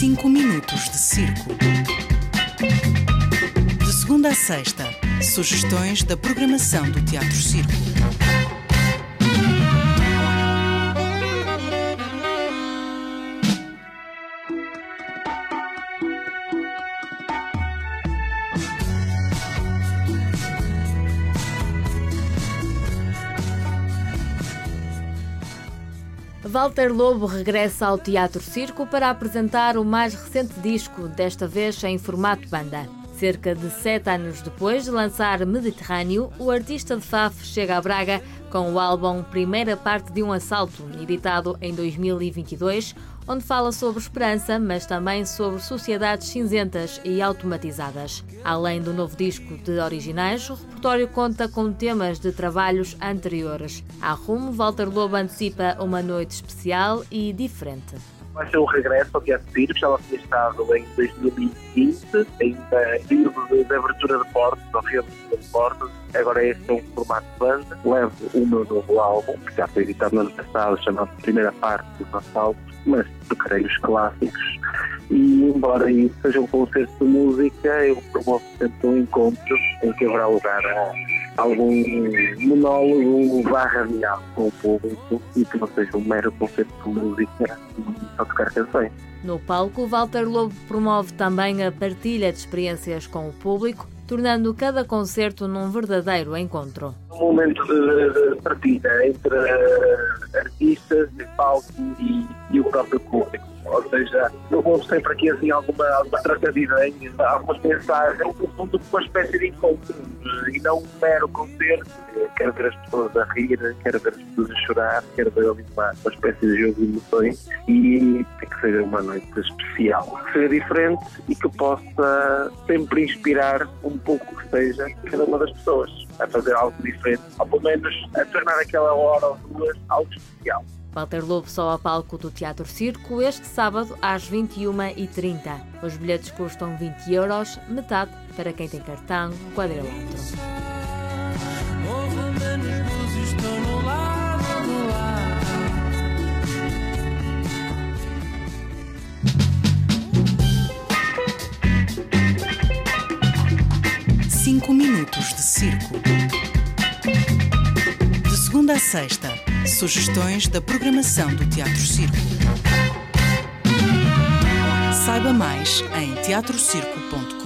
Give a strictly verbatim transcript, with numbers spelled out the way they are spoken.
Cinco minutos de circo. De segunda a sexta, sugestões da programação do Teatro Circo. Walter Lobo regressa ao Teatro Circo para apresentar o mais recente disco, desta vez em formato banda. Cerca de sete anos depois de lançar Mediterrâneo, o artista de Faf chega a Braga com o álbum Primeira Parte de um Assalto, editado em dois mil e vinte e dois, onde fala sobre esperança, mas também sobre sociedades cinzentas e automatizadas. Além do novo disco de originais, o repertório conta com temas de trabalhos anteriores. À Rumo, Walter Lobo antecipa uma noite especial e diferente. Vai ser um regresso ao Teatro Circo, já lá tinha estado em dois mil e vinte, ainda em período de, de abertura de portas, ou reabertura de portas. Agora este é um formato de banda. Levo o meu novo álbum, que já foi editado no ano passado, chamado Primeira Parte do Assalto, mas tocarei os clássicos. E embora isso seja um concerto de música, eu promovo sempre um encontro em que haverá lugar a algum monólogo barra diálogo com o público e que não seja um mero concerto de música e só tocar canções. No palco, Walter Lobo promove também a partilha de experiências com o público, tornando cada concerto num verdadeiro encontro. Um momento de, de partilha entre artistas, de palco e, e o próprio público. Ou seja, eu vou sempre aqui assim alguma, alguma troca de ideias, algumas mensagens, no fundo uma espécie de encontro e não um mero concerto. Quero ver as pessoas a rir, quero ver as pessoas a chorar, quero ver ali uma, uma espécie de jogo de emoções e que seja uma noite especial, que seja diferente e que possa sempre inspirar um pouco que seja cada uma das pessoas a fazer algo diferente, ou pelo menos a tornar aquela hora ou duas algo especial. Walter Lobo só ao palco do Teatro Circo este sábado às vinte e uma e trinta. Os bilhetes custam vinte euros, metade para quem tem cartão quadrilátero. Cinco minutos de circo. De segunda a sexta, sugestões da programação do Teatro Circo. Saiba mais em teatro circo ponto com.